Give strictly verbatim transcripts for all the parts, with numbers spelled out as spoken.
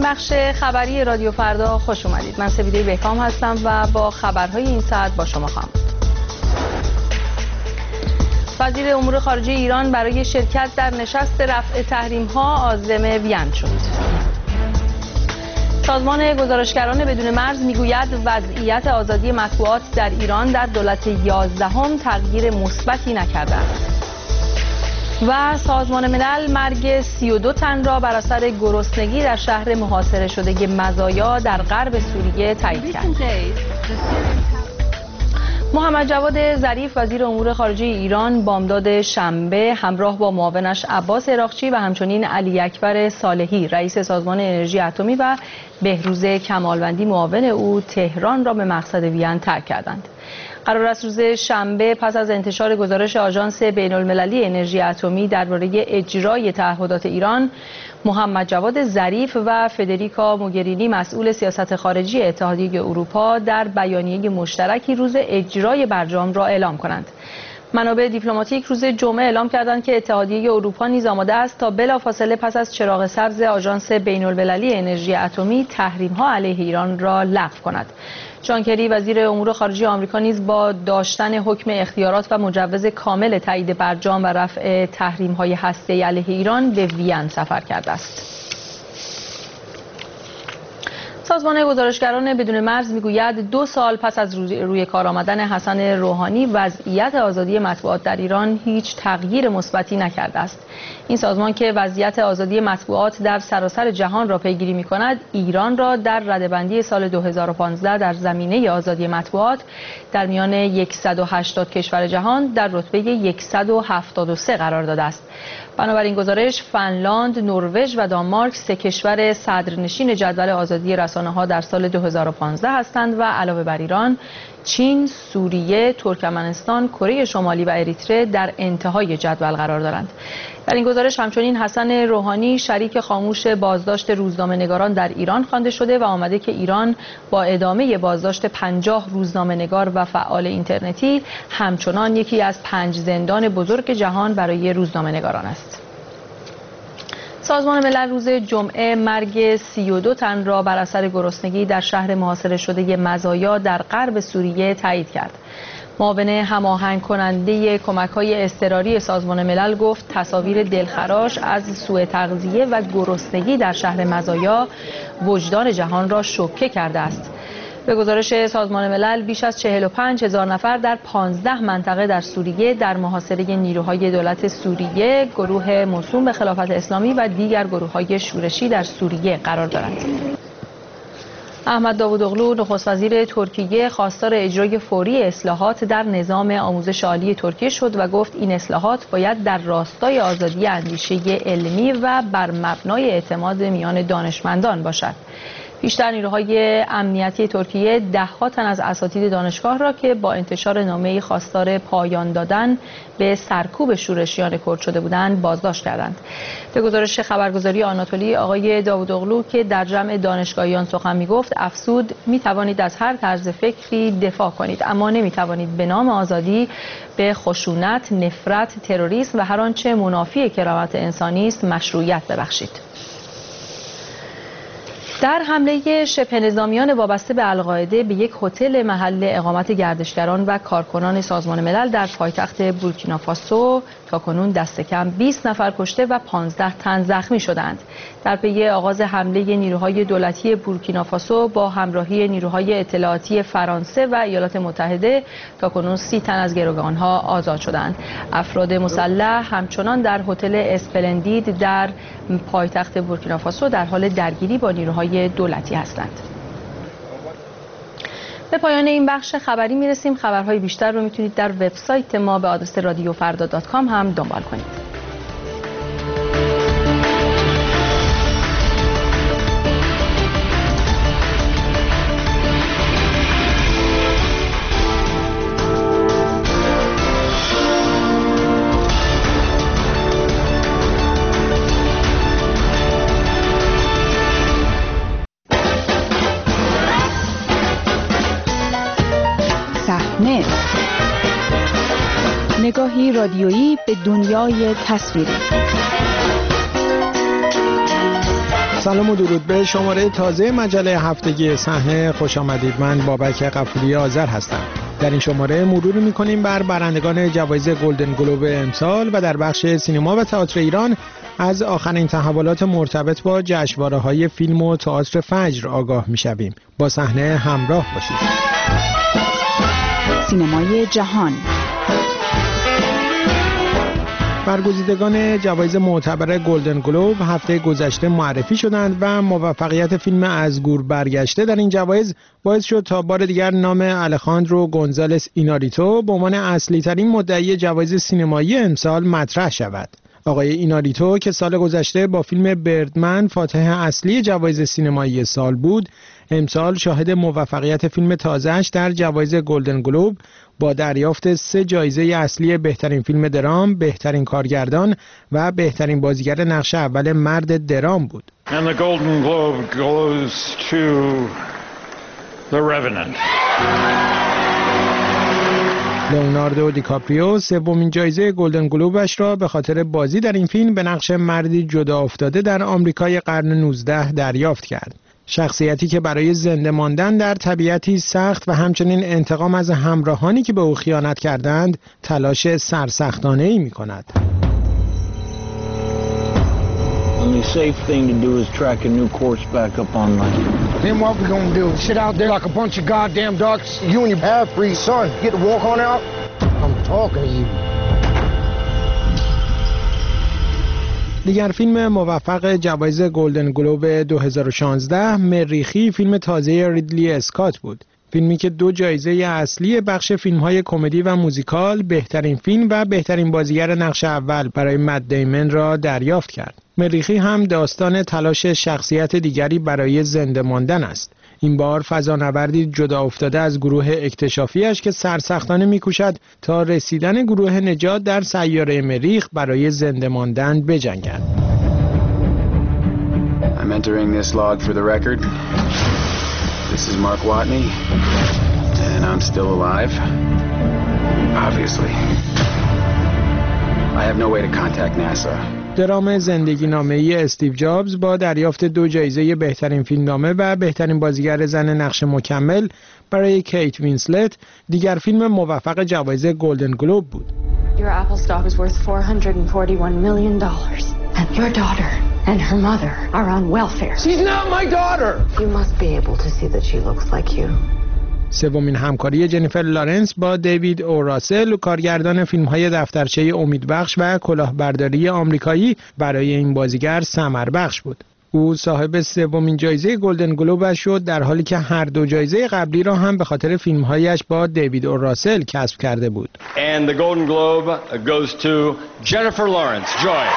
بخش خبری رادیو فردا خوش اومدید. من سپیده بهکام هستم و با خبرهای این ساعت با شما خواهم بود. وزیر امور خارجه ایران برای شرکت در نشست رفع تحریم‌ها عازم وین شد. سازمان گزارشگران بدون مرز میگوید وضعیت آزادی مطبوعات در ایران در دولت یازدهم تغییر مثبتی نکرده است. و سازمان ملل مرگ سی و دو تن را بر اثر گرسنگی در شهر محاصره شده مزایا در غرب سوریه تایید کرد. محمد جواد ظریف وزیر امور خارجه ایران بامداد شنبه همراه با معاونش عباس عراقچی و همچنین علی اکبر صالحی رئیس سازمان انرژی اتمی و بهروز کمالوندی معاون او تهران را به مقصد وین ترک کردند. قرار است روز شنبه پس از انتشار گزارش آژانس بین‌المللی انرژی اتمی درباره اجرای تعهدات ایران، محمد جواد ظریف و فدریکا موگرینی مسئول سیاست خارجی اتحادیه اروپا در بیانیه مشترکی روز اجرای برجام را اعلام کنند. منابع دیپلماتیک روز جمعه اعلام کردند که اتحادیه اروپا نیز آماده است تا بلافاصله پس از چراغ سبز آژانس بین‌المللی انرژی اتمی تحریم‌ها علیه ایران را لغو کند. جان کری وزیر امور خارجه آمریکا نیز با داشتن حکم اختیارات و مجوز کامل تایید برجام و رفع تحریم‌های هسته‌ای علیه ایران به وین سفر کرده است. سازمان گزارشگران بدون مرز میگوید دو سال پس از روی کار آمدن حسن روحانی وضعیت آزادی مطبوعات در ایران هیچ تغییر مثبتی نکرده است. این سازمان که وضعیت آزادی مطبوعات در سراسر جهان را پیگیری می‌کند، ایران را در رده‌بندی سال دو هزار و پانزده در زمینه آزادی مطبوعات در میان صد و هشتاد کشور جهان در رتبه صد و هفتاد و سه قرار داده است. بنابراین گزارش فنلاند، نروژ و دانمارک سه کشور صدرنشین جدول آزادی رسانه‌ها در سال دو هزار و پانزده هستند و علاوه بر ایران، چین، سوریه، ترکمنستان، کره شمالی و اریتره در انتهای جدول قرار دارند. در این گزارش همچنین حسن روحانی شریک خاموش بازداشت روزنامه‌نگاران در ایران خوانده شده و آمده که ایران با ادامه بازداشت پنجاه روزنامه‌نگار و فعال اینترنتی همچنان یکی از پنج زندان بزرگ جهان برای روزنامه‌نگاران است. سازمان ملل روز جمعه مرگ سی و دو تن را بر اثر گرسنگی در شهر محاصره شده مزایا در غرب سوریه تایید کرد. معاون هماهنگ کننده کمک‌های اضطراری سازمان ملل گفت تصاویر دلخراش از سوء تغذیه و گرسنگی در شهر مزایا وجدان جهان را شوکه کرده است. به گزارش سازمان ملل بیش از چهل و پنج هزار نفر در پانزده منطقه در سوریه در محاصره نیروهای دولت سوریه، گروه موسوم به خلافت اسلامی و دیگر گروه‌های شورشی در سوریه قرار دارند. احمد داوودوغلو نخست وزیر ترکیه خواستار اجرای فوری اصلاحات در نظام آموزش عالی ترکیه شد و گفت این اصلاحات باید در راستای آزادی اندیشه علمی و بر مبنای اعتماد میان دانشمندان باشد. بیشتر نیروهای امنیتی ترکیه ده‌ها تن از اساتید دانشگاه را که با انتشار نامه‌ای خواستار پایان دادن به سرکوب شورشیان کرد شده بودند بازداشت کردند. به گزارش خبرگزاری آناتولی، آقای داوودوغلو که در جمع دانشگاهیان سخن می‌گفت افزود می‌توانید از هر طرز فکری دفاع کنید، اما نمی‌توانید به نام آزادی به خشونت، نفرت، تروریسم و هر آنچه منافی کرامت انسانی است مشروعیت ببخشید. در حمله شبه نظامیان وابسته به القاعده به یک هتل محل اقامت گردشگران و کارکنان سازمان ملل در پایتخت بورکینافاسو تاکنون دست کم بیست نفر کشته و پانزده تن زخمی شدند. در پی آغاز حمله نیروهای دولتی بورکینافاسو با همراهی نیروهای اطلاعاتی فرانسه و ایالات متحده تاکنون سی تن از گروگانها آزاد شدند. افراد مسلح همچنان در هتل اسپلندید در پایتخت بورکینافاسو در حال درگیری با نیروهای دولتی هستند. به پایان این بخش خبری میرسیم. خبرهای بیشتر رو میتونید در وبسایت ما به آدرس رادیو فردا دات کام هم دنبال کنید. نگاهی رادیویی به دنیای تصویری. سلام و درود به شماره تازه مجله هفتگی صحنه خوش آمدید. من بابک غفوری آذر هستم. در این شماره مروری می‌کنیم بر برندگان جوایز گلدن گلوب امسال و در بخش سینما و تئاتر ایران از آخرین تحولات مرتبط با جشنواره‌های فیلم و تئاتر فجر آگاه می‌شویم. با صحنه همراه باشید. سینمای جهان. برگزیدگان جوایز معتبر گلدن گلوب هفته گذشته معرفی شدند و موفقیت فیلم از گور برگشته در این جوایز باعث شد تا بار دیگر نام الخاندرو گونزالس ایناریتو به عنوان اصلی ترین مدعی جوایز سینمایی امسال مطرح شود. آقای ایناریتو که سال گذشته با فیلم بردمن فاتح اصلی جوایز سینمایی سال بود، امسال شاهد موفقیت فیلم تازه‌اش در جوایز گلدن گلوب با دریافت سه جایزه اصلی بهترین فیلم درام، بهترین کارگردان و بهترین بازیگر نقش اول مرد درام بود. And the Golden Globe goes to The Revenant. لئوناردو دیکاپریو سومین جایزه گلدن گلوبش را به خاطر بازی در این فیلم به نقش مردی جدا افتاده در آمریکای قرن نوزدهم دریافت کرد. شخصیتی که برای زنده ماندن در طبیعتی سخت و همچنین انتقام از همراهانی که به او خیانت کردند تلاش سرسختانه‌ای می‌کند. The safe thing to do is track a new course back up online. Then what we gonna do? Sit out there like a bunch of goddamn ducks? You and your half-breed son get to walk on out? I'm talking to you. دیگر فیلم موفق جوایز گلدن گلوب دو هزار و شانزده مریخی فیلم تازه ریدلی اسکات بود. فیلمی که دو جایزه اصلی بخش فیلم‌های کمدی و موزیکال، بهترین فیلم و بهترین بازیگر نقش اول برای مت دیمن را دریافت کرد. مریخی هم داستان تلاش شخصیت دیگری برای زنده ماندن است. این بار فضانوردی جدا افتاده از گروه اکتشافیش که سرسختانه می‌کوشد تا رسیدن گروه نجات در سیاره مریخ برای زنده ماندن بجنگد. I'm entering this log for the record. This is Mark Watney, and I'm still alive. Obviously. I have no way to contact NASA. درام زندگی نامه‌ای استیو جابز با دریافت دو جایزه بهترین فیلمنامه و بهترین بازیگر زن نقش مکمل برای کیت وینسلت دیگر فیلم موفق جوایز گلدن گلوب بود. Your Apple stock is worth four hundred forty-one million dollars and your daughter and her mother are on welfare. She's not my daughter. You must be able to see that she looks like you. سومین همکاری جنیفر لارنس با دیوید او راسل کارگردان فیلم‌های دفترچه امیدبخش و کلاهبرداری آمریکایی برای این بازیگر ثمربخش بود. او صاحب سومین جایزه گلدن گلوبش شد در حالی که هر دو جایزه قبلی را هم به خاطر فیلم‌هایش با دیوید او راسل کسب کرده بود. And the Golden Globe goes to Jennifer Lawrence. Joy.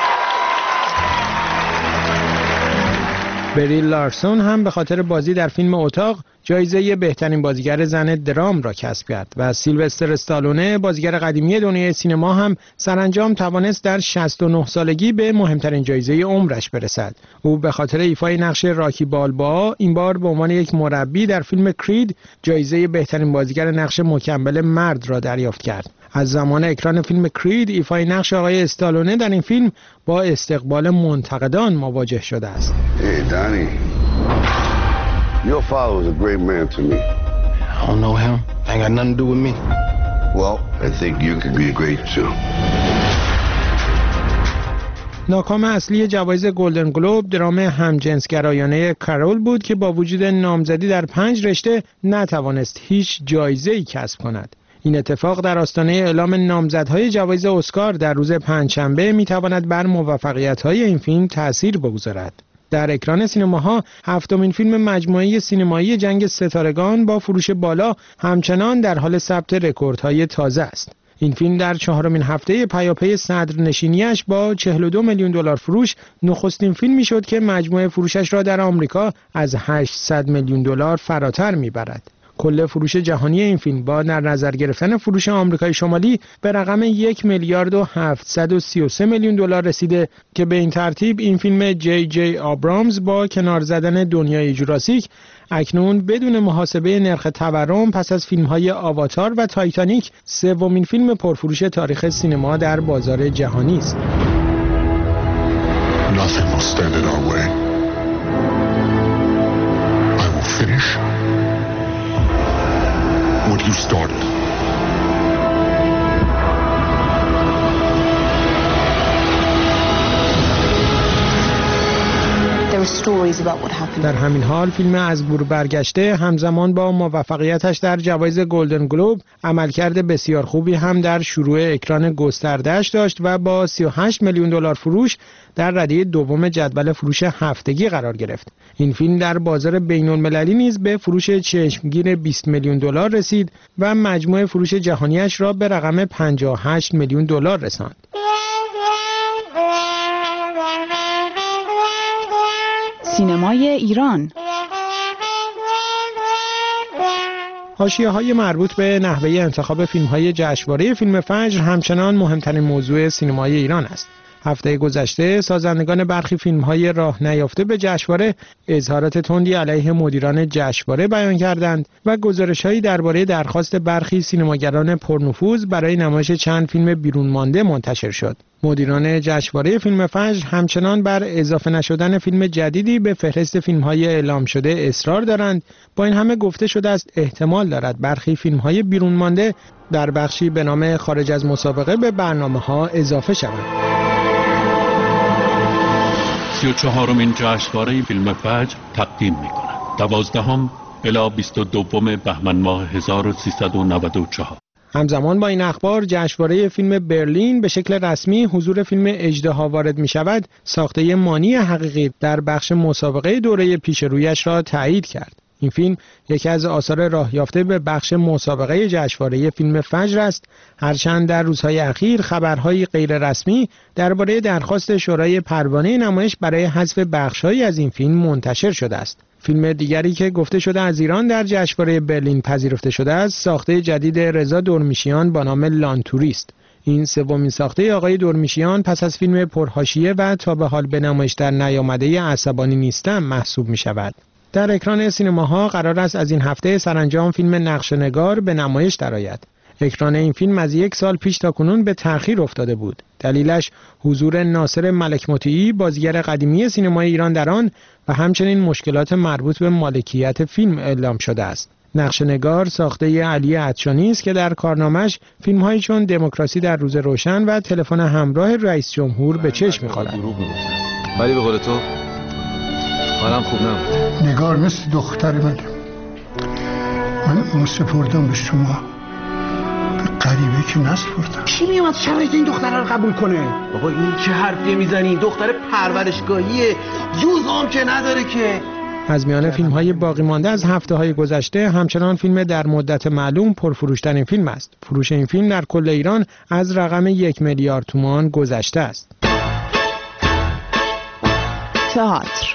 بری لارسون هم به خاطر بازی در فیلم اتاق جایزه بهترین بازیگر زن درام را کسب کرد و سیلوستر استالونه بازیگر قدیمی دنیای سینما هم سرانجام توانست در شصت و نه سالگی به مهمترین جایزه عمرش برسد. او به خاطر ایفای نقش راکی بالبا این بار به عنوان یک مربی در فیلم کرید جایزه بهترین بازیگر نقش مکمل مرد را دریافت کرد. از زمان اکران فیلم کرید ایفای نقش آقای استالونه در این فیلم با استقبال منتقدان مواجه شده است. Hey Donnie, your father was a great man to me. I don't know him. Ain't got nothing to do with me. Well, I think you could be great too. ناکام اصلی جوایز گلدن گلوب درام همجنسگرایانه کارول بود که با وجود نامزدی در پنج رشته نتوانست هیچ جایزه‌ای کسب کند. این اتفاق در آستانه اعلام نامزدهای جوایز اسکار در روز پنجشنبه میتواند بر موفقیت‌های این فیلم تأثیر بگذارد. در اکران سینماها هفتمین فیلم مجموعه سینمایی جنگ ستارگان با فروش بالا همچنان در حال ثبت رکوردهای تازه است. این فیلم در چهارمین هفته پیاپی صدرنشینیش با چهل و دو میلیون دلار فروش نخستین فیلمی شد که مجموع فروشش را در آمریکا از هشتصد میلیون دلار فراتر میبرد. کل فروش جهانی این فیلم با در نظر گرفتن فروش آمریکای شمالی به رقم یک میلیارد و هفتصد و سی و سه میلیون دلار رسیده که به این ترتیب این فیلم جی جی آبرامز با کنار زدن دنیای جوراسیک اکنون بدون محاسبه نرخ تورم پس از فیلم‌های آواتار و تایتانیک سومین فیلم پرفروش تاریخ سینما در بازار جهانی است. Nothing will stand in our way. در همین حال فیلم از گور برگشته همزمان با موفقیتش در جوایز گلدن گلوب عملکرد بسیار خوبی هم در شروع اکران گسترده‌اش داشت و با سی و هشت میلیون دلار فروش در رده دوم جدول فروش هفتگی قرار گرفت. این فیلم در بازار بین‌المللی نیز به فروش چشمگیر بیست میلیون دلار رسید و مجموع فروش جهانیش را به رقم پنجاه و هشت میلیون دلار رساند. سینمای ایران. حاشیه‌های مربوط به نحوه انتخاب فیلم‌های جشنواره فیلم فجر همچنان مهمترین موضوع سینمای ایران است. هفته گذشته سازندگان برخی فیلم‌های راه نیافته به جشنواره اظهارات تندی علیه مدیران جشنواره بیان کردند و گزارش‌هایی درباره درخواست برخی سینماگران پرنفوذ برای نمایش چند فیلم بیرون مانده منتشر شد. مدیران جشنواره فیلم فجر همچنان بر اضافه نشدن فیلم جدیدی به فهرست فیلم‌های اعلام شده اصرار دارند. با این همه گفته شده است احتمال دارد برخی فیلم‌های بیرون مانده در بخشی به نام خارج از مسابقه به برنامه‌ها اضافه شوند. سی و چهارمین جشنواره فیلم فجر تقدیم می‌کند. دوازدهم الی بیست و دوم بهمن ماه هزار و سیصد و نود و چهار. همزمان با این اخبار جشنواره فیلم برلین به شکل رسمی حضور فیلم اژدها وارد می شود ساخته مانی حقیقی در بخش مسابقه دوره پیش رویش را تایید کرد. این فیلم یکی از آثار راه یافته به بخش مسابقه جشنواره فیلم فجر است، هرچند در روزهای اخیر خبرهای غیر رسمی درباره درخواست شورای پروانه نمایش برای حذف بخش‌هایی از این فیلم منتشر شده است. فیلم دیگری که گفته شده از ایران در جشنواره برلین پذیرفته شده است، ساخته جدید رضا دورمیشیان با نام لانتوریست. این سومین ساخته آقای دورمیشیان پس از فیلم پرحاشیه و تا به حال به نمایش در نیامده عصبانی نیستم محسوب می شود. در اکران سینماها قرار است از این هفته سرانجام فیلم نقشه‌نگار به نمایش درآید. اکران این فیلم از یک سال پیش تا کنون به تأخیر افتاده بود. دلیلش حضور ناصر ملک مطیعی بازیگر قدیمی سینمای ایران در آن و همچنین مشکلات مربوط به مالکیت فیلم اعلام شده است. نقشه‌نگار ساخته علی عطشانی است که در کارنامه‌اش فیلم‌هایی چون دموکراسی در روز روشن و تلفن همراه رئیس جمهور به چشم می‌خورد. ولی به قول تو حالم خوب نبود. نگار مثل دختر من. من اون سپردم به شما. غریبه که نسپردم. کی میومد شرایط این دختره رو قبول کنه؟ بابا این چه حرفیه میزنی؟ دختر پرورشگاهیه، جز هم که نداره که. از میان فیلم‌های باقی مانده از هفته‌های گذشته همچنان فیلم در مدت معلوم پرفروش‌ترین فیلم است. فروش این فیلم در کل ایران از رقم یک میلیارد تومان گذشته است. تئاتر.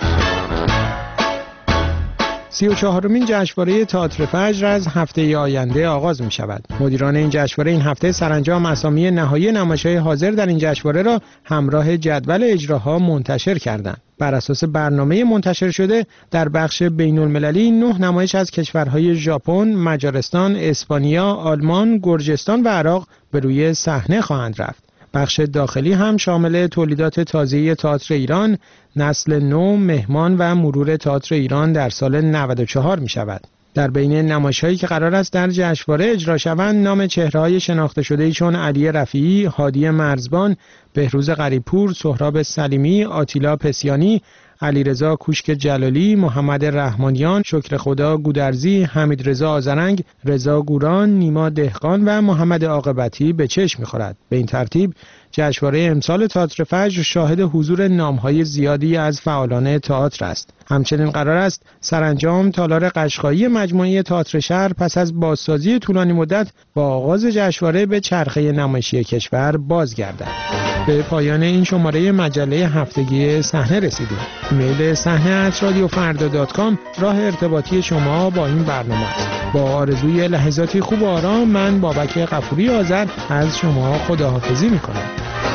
سی و چهارمین جشنواره تئاتر فجر از هفته آینده آغاز می شود. مدیران این جشنواره این هفته سرانجام اسامی نهایی نمایش‌های حاضر در این جشنواره را همراه جدول اجراها منتشر کردند. بر اساس برنامه منتشر شده در بخش بین‌المللی نه نمایش از کشورهای ژاپن، مجارستان، اسپانیا، آلمان، گرجستان و عراق به روی صحنه خواهند رفت. بخش داخلی هم شامل تولیدات تازه تئاتر ایران، نسل نو، مهمان و مرور تئاتر ایران در سال نود و چهار می شود. در بین نمایش‌هایی که قرار است در جشنواره اجرا شوند نام چهره‌های شناخته شده‌ای چون علی رفیعی، هادی مرزبان، بهروز غریب‌پور، سهراب سلیمی، آتیلا پسیانی، علیرضا کوشک جلالی، محمد رحمانیان، شکر خدا گودرزی، حمید رضا آذرنگ، رضا گوران، نیما دهقان و محمد عاقبتی به چشم می‌خورد. به این ترتیب جشنواره امسال تئاتر فجر شاهد حضور نام‌های زیادی از فعالان تئاتر است. همچنین قرار است سرانجام تالار قشقایی مجموعه تئاتر شهر پس از بازسازی طولانی مدت با آغاز جشنواره به چرخه نمایشی کشور بازگردد. به پایان این شماره مجله هفتگی صحنه رسیدیم. ایمیل صحنه ات رادیو فردا دات کام راه ارتباطی شما با این برنامه است. با آرزوی لحظاتی خوب و آرام من بابک غفوری آذر از شما خداحافظی می‌کنم.